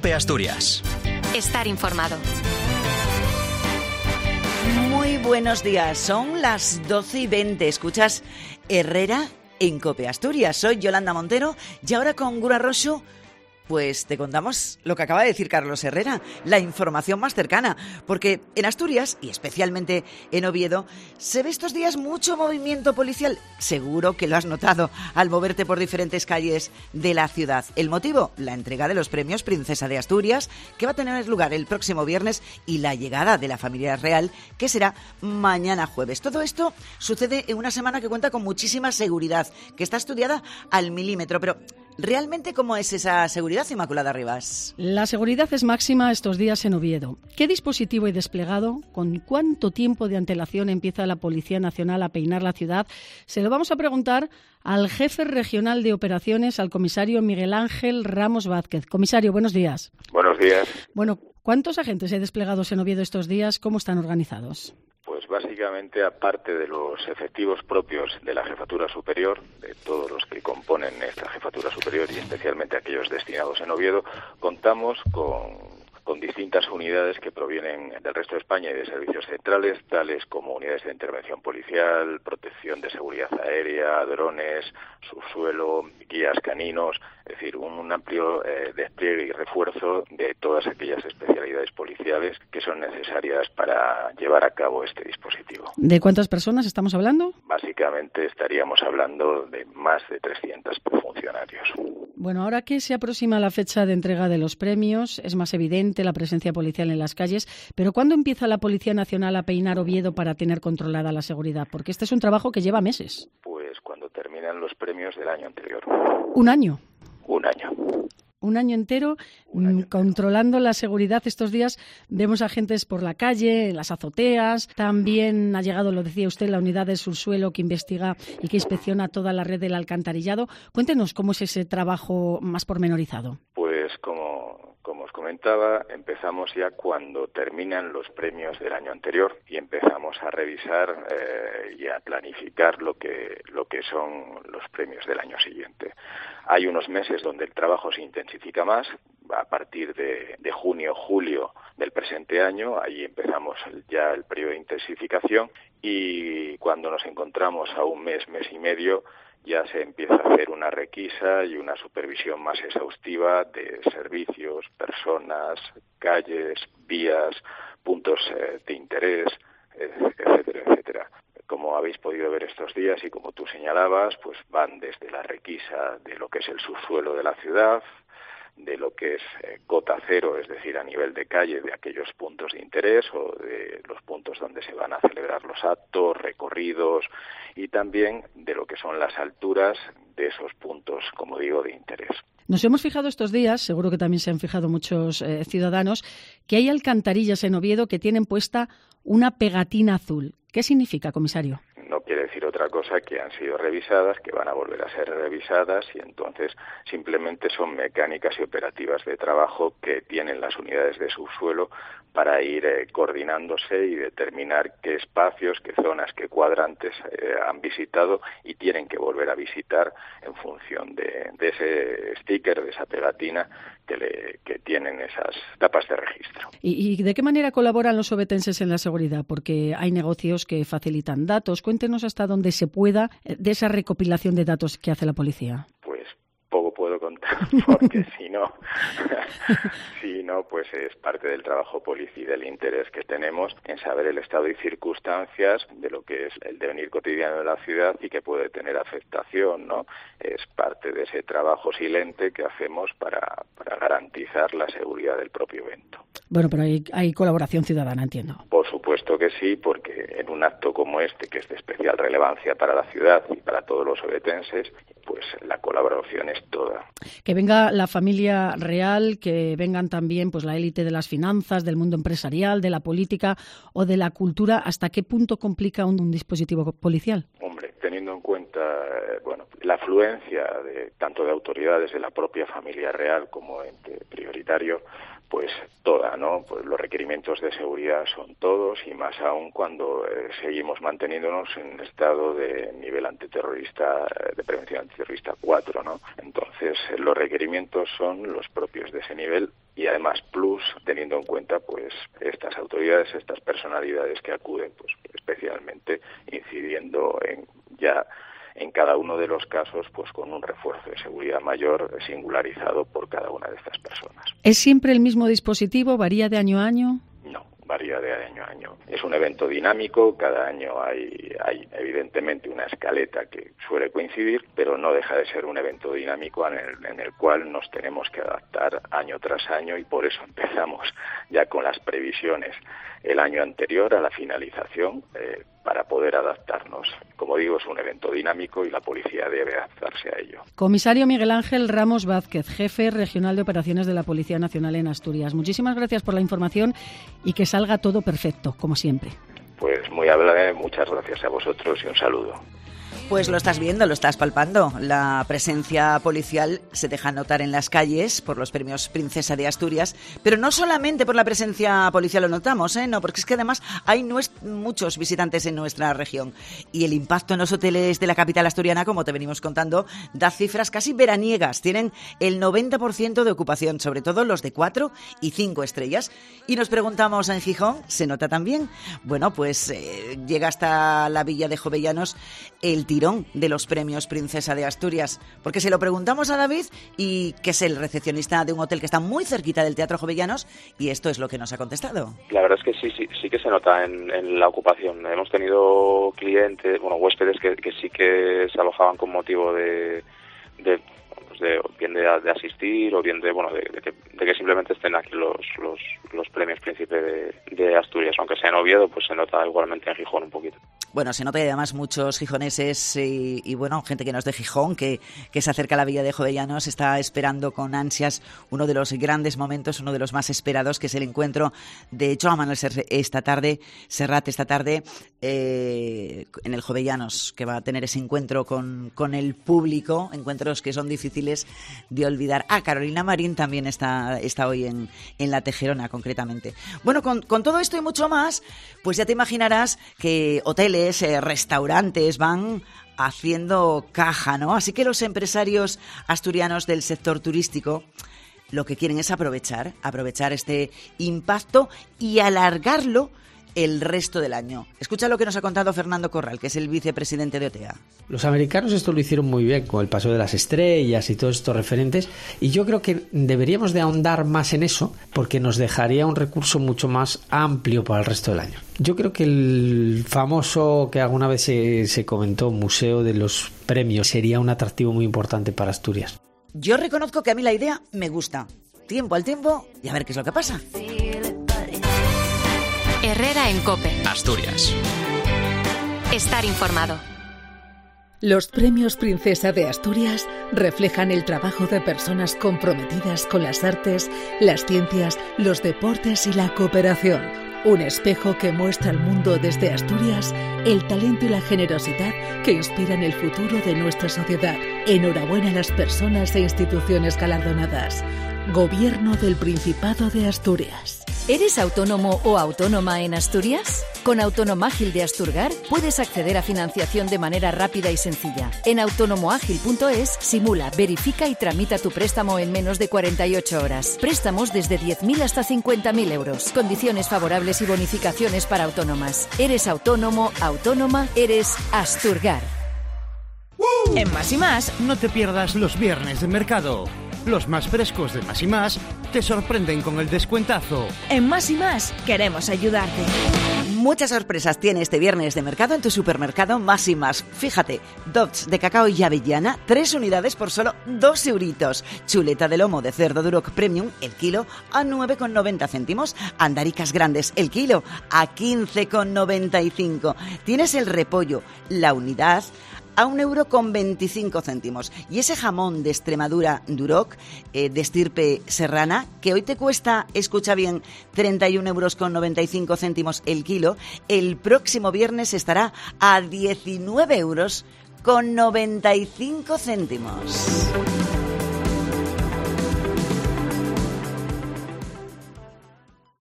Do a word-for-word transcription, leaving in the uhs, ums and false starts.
COPE Asturias. Estar informado. Muy buenos días, son las doce y veinte. Escuchas Herrera en COPE Asturias. Soy Yolanda Montero y ahora con Gura Roxo, pues te contamos lo que acaba de decir Carlos Herrera, la información más cercana, porque en Asturias, y especialmente en Oviedo, se ve estos días mucho movimiento policial. Seguro que lo has notado al moverte por diferentes calles de la ciudad. El motivo, la entrega de los premios Princesa de Asturias, que va a tener lugar el próximo viernes, y la llegada de la familia real, que será mañana jueves. Todo esto sucede en una semana que cuenta con muchísima seguridad, que está estudiada al milímetro, pero ¿realmente cómo es esa seguridad, Inmaculada Rivas? La seguridad es máxima estos días en Oviedo. ¿Qué dispositivo hay desplegado? ¿Con cuánto tiempo de antelación empieza la Policía Nacional a peinar la ciudad? Se lo vamos a preguntar al jefe regional de operaciones, al comisario Miguel Ángel Ramos Vázquez. Comisario, buenos días. Buenos días. Bueno, ¿cuántos agentes hay desplegados en Oviedo estos días? ¿Cómo están organizados? Pues básicamente, aparte de los efectivos propios de la Jefatura Superior, de todos los que componen esta Jefatura Superior y especialmente aquellos destinados en Oviedo, contamos con, con distintas unidades que provienen del resto de España y de servicios centrales, tales como unidades de intervención policial, protección de seguridad aérea, drones, subsuelo, guías caninos, es decir, un, un amplio eh, despliegue y refuerzo de todas aquellas especialidades policiales que son necesarias para llevar a cabo este dispositivo. ¿De cuántas personas estamos hablando? Básicamente estaríamos hablando de más de trescientos funcionarios. Bueno, ahora que se aproxima la fecha de entrega de los premios, es más evidente la presencia policial en las calles, pero ¿cuándo empieza la Policía Nacional a peinar Oviedo para tener controlada la seguridad? Porque este es un trabajo que lleva meses. Pues cuando terminan los premios del año anterior. ¿Un año? Un año. Un año entero Un año controlando la seguridad. Estos días vemos agentes por la calle, en las azoteas. También ha llegado, lo decía usted, la unidad de subsuelo que investiga y que inspecciona toda la red del alcantarillado. Cuéntenos cómo es ese trabajo más pormenorizado. Pues como, como os comentaba, empezamos ya cuando terminan los premios del año anterior y empezamos a revisar eh, y a planificar lo que, lo que son los premios del año siguiente. Hay unos meses donde el trabajo se intensifica más, a partir de, de junio, julio del presente año, ahí empezamos ya el periodo de intensificación y cuando nos encontramos a un mes, mes y medio, ya se empieza a hacer una requisa y una supervisión más exhaustiva de servicios, personas, calles, vías, puntos eh, de interés, etcétera, etcétera. Como habéis podido ver estos días y como tú señalabas, pues van desde la requisa de lo que es el subsuelo de la ciudad, de lo que es eh, cota cero, es decir, a nivel de calle, de aquellos puntos de interés o de los puntos donde se van a celebrar los actos, recorridos, y también de lo que son las alturas de esos puntos, como digo, de interés. Nos hemos fijado estos días, seguro que también se han fijado muchos eh, ciudadanos, que hay alcantarillas en Oviedo que tienen puesta una pegatina azul. ¿Qué significa, comisario? No quiere decir otra cosa que han sido revisadas, que van a volver a ser revisadas y entonces simplemente son mecánicas y operativas de trabajo que tienen las unidades de subsuelo para ir eh, coordinándose y determinar qué espacios, qué zonas, qué cuadrantes eh, han visitado y tienen que volver a visitar en función de, de ese sticker, de esa pegatina que, le, que tienen esas tapas de registro. ¿Y, ¿Y de qué manera colaboran los ovetenses en la seguridad? Porque hay negocios que facilitan datos. Cuéntenos hasta dónde se pueda de esa recopilación de datos que hace la policía. Pues poco puedo contar, porque si no, si no, pues es parte del trabajo policial y del interés que tenemos en saber el estado y circunstancias de lo que es el devenir cotidiano de la ciudad y que puede tener afectación, ¿no? Es parte de ese trabajo silente que hacemos para, para garantizar la seguridad del propio evento. Bueno, pero hay, hay colaboración ciudadana, entiendo. Por supuesto que sí, porque en un acto como este, que es de especial relevancia para la ciudad y para todos los ovetenses, pues la colaboración es toda. Que venga la familia real, que vengan también pues la élite de las finanzas, del mundo empresarial, de la política o de la cultura. ¿Hasta qué punto complica un, un dispositivo policial? Hombre, teniendo en cuenta eh, bueno, la afluencia de tanto de autoridades de la propia familia real como ente prioritario, pues toda, ¿no? Pues los requerimientos de seguridad son todos y más aún cuando eh, seguimos manteniéndonos en estado de nivel antiterrorista, de prevención antiterrorista cuatro, ¿no? Entonces, los requerimientos son los propios de ese nivel y además plus, teniendo en cuenta pues estas autoridades, estas personalidades que acuden, pues especialmente incidiendo en ya en cada uno de los casos, pues con un refuerzo de seguridad mayor singularizado por cada una de estas personas. ¿Es siempre el mismo dispositivo? ¿Varía de año a año? No, varía de año a año. Es un evento dinámico, cada año hay, hay evidentemente una escaleta que suele coincidir, pero no deja de ser un evento dinámico en el, en el cual nos tenemos que adaptar año tras año, y por eso empezamos ya con las previsiones el año anterior a la finalización, eh, para poder adaptarnos. Como digo, es un evento dinámico y la policía debe adaptarse a ello. Comisario Miguel Ángel Ramos Vázquez, jefe regional de operaciones de la Policía Nacional en Asturias. Muchísimas gracias por la información y que salga todo perfecto, como siempre. Pues muy amable, muchas gracias a vosotros y un saludo. Pues lo estás viendo, lo estás palpando. La presencia policial se deja notar en las calles por los premios Princesa de Asturias, pero no solamente por la presencia policial lo notamos, ¿eh? No, porque es que además hay nues- muchos visitantes en nuestra región y el impacto en los hoteles de la capital asturiana, como te venimos contando, da cifras casi veraniegas. Tienen el noventa por ciento de ocupación, sobre todo los de cuatro y cinco estrellas. Y nos preguntamos en Gijón, ¿se nota también? Bueno, pues eh, llega hasta la villa de Jovellanos el tirón de los premios Princesa de Asturias, porque se lo preguntamos a David, y que es el recepcionista de un hotel que está muy cerquita del Teatro Jovellanos, y esto es lo que nos ha contestado. La verdad es que sí, sí, sí que se nota en, en la ocupación. Hemos tenido clientes, bueno, huéspedes que, que sí que se alojaban con motivo de, de, pues de bien de, de asistir o bien de, bueno, de, de, que, de que simplemente estén aquí los, los, los premios Príncipe de, de Asturias, aunque sea en Oviedo, pues se nota igualmente en Gijón un poquito. Bueno, se nota además muchos gijoneses y, y bueno, gente que no es de Gijón, que, que se acerca a la villa de Jovellanos, está esperando con ansias uno de los grandes momentos, uno de los más esperados, que es el encuentro de Joan Manuel Serrat esta tarde, Serrat esta tarde eh, en el Jovellanos, que va a tener ese encuentro con, con el público, encuentros que son difíciles de olvidar. Ah, Carolina Marín también está, está hoy en, en La Tejerona, concretamente. Bueno, con, con todo esto y mucho más, pues ya te imaginarás que hoteles, Eh, restaurantes van haciendo caja, ¿no? Así que los empresarios asturianos del sector turístico lo que quieren es aprovechar, aprovechar este impacto y alargarlo el resto del año. Escucha lo que nos ha contado Fernando Corral, que es el vicepresidente de O T E A. Los americanos esto lo hicieron muy bien con el paso de las estrellas y todos estos referentes, y yo creo que deberíamos de ahondar más en eso porque nos dejaría un recurso mucho más amplio para el resto del año. Yo creo que el famoso, que alguna vez se, se comentó, Museo de los Premios, sería un atractivo muy importante para Asturias. Yo reconozco que a mí la idea me gusta. Tiempo al tiempo y a ver qué es lo que pasa. Herrera en COPE. Asturias. Estar informado. Los premios Princesa de Asturias reflejan el trabajo de personas comprometidas con las artes, las ciencias, los deportes y la cooperación. Un espejo que muestra al mundo desde Asturias el talento y la generosidad que inspiran el futuro de nuestra sociedad. Enhorabuena a las personas e instituciones galardonadas. Gobierno del Principado de Asturias. ¿Eres autónomo o autónoma en Asturias? Con Autonomágil de Asturgar puedes acceder a financiación de manera rápida y sencilla. En autonomoágil punto es simula, verifica y tramita tu préstamo en menos de cuarenta y ocho horas. Préstamos desde diez mil hasta cincuenta mil euros. Condiciones favorables y bonificaciones para autónomas. ¿Eres autónomo, autónoma? Eres Asturgar. En Más y Más no te pierdas los viernes de mercado. Los más frescos de Más y Más te sorprenden con el descuentazo. En Más y Más queremos ayudarte. Muchas sorpresas tiene este viernes de mercado en tu supermercado Más y Más. Fíjate, dots de cacao y avellana, tres unidades por solo dos euritos. Chuleta de lomo de cerdo Duroc Premium, el kilo, a nueve con noventa céntimos. Andaricas grandes, el kilo, a quince con noventa y cinco. Tienes el repollo, la unidad, a un euro con veinticinco céntimos. Y ese jamón de Extremadura Duroc, eh, de estirpe serrana, que hoy te cuesta, escucha bien, treinta y un euros con noventa y cinco céntimos el kilo, el próximo viernes estará a diecinueve euros con noventa y cinco céntimos.